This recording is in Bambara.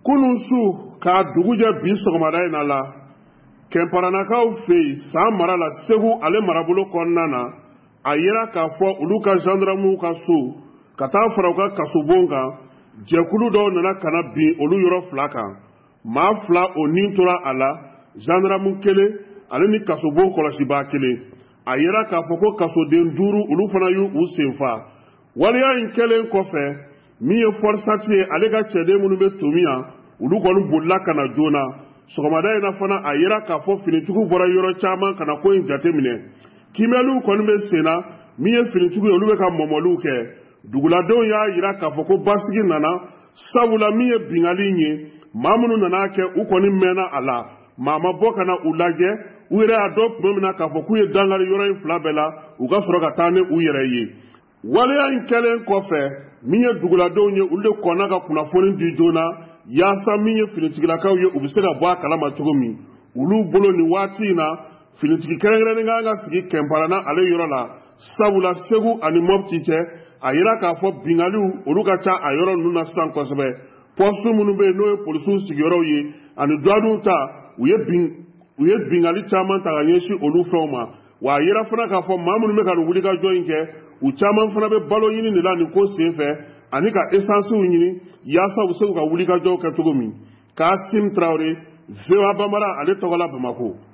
kunun su k'a dugu jɛ bi sɔgɔmada in na la kɛnparanakaw fɛ yen san mara la Segu ale marabolo kɔnɔna na a yera k'a fɔ olu ka gendarmew ka so ka taa fara u ka kasobon kan jɛkulu dɔw nana ka na bin olu yɔrɔ fila kan maa fila o nin tora a la gendarme kelen ale ni kasobon kɔlɔsibaa kelen a yera k'a fɔ ko kasoden 5 olu fana y'u senfa waleya in kɛlen kɔfɛ min ye forçat ye ale ka cɛden minnu bɛ tomi yan olu kɔni bolila ka na joona sɔgɔmada in na fana a yera k'a fɔ finitigiw bɔra yɔrɔ caman ka na ko in jateminɛ kiimɛliw kɔni bɛ sen na min ye finitigiw ye olu bɛ ka mɔmɔliw kɛ duguladenw y'a yira k'a fɔ ko basigi nana sabula min ye bingali in ye maa minnu nana kɛ u kɔni mɛnna a la maa ma bɔ ka na u lajɛ u yɛrɛ y'a dɔn tuma min na k'a fɔ k'u ye dankari yɔrɔ in fila bɛɛ la u ka sɔrɔ ka taa ni u yɛrɛ ye waleya in kɛlen kɔfɛ min ye duguladenw ye olu de kɔnna ka kunnafoni di joona yaasa min ye finitigilakaw ye u bɛ se ka bɔ a kalama cogo min olu bolo nin waati in na finitigi kɛrɛnkɛrɛnnen kan ka sigi kɛnparana ale yɔrɔ la sabula Segu ani Mopti cɛ a yira k'a fɔ bingaliw olu ka ca a yɔrɔ ninnu na sisan kosɛbɛ poste minnu bɛ yen n'o ye polisiw sigiyɔrɔw ye ani douaniw ta u ye bingali caman ta ka ɲɛsin olu fɛnw ma wa a yira fana k'a fɔ maa minnu bɛ ka nin wulikajɔ in kɛ u caman fana bɛ balo ɲini de la nin ko senfɛ ani ka esansiw ɲini yaasa u bɛ se k'u ka wulikajɔw kɛ cogo min Kasim Traoré VOA Bambara ale tɔgɔ la Bamako.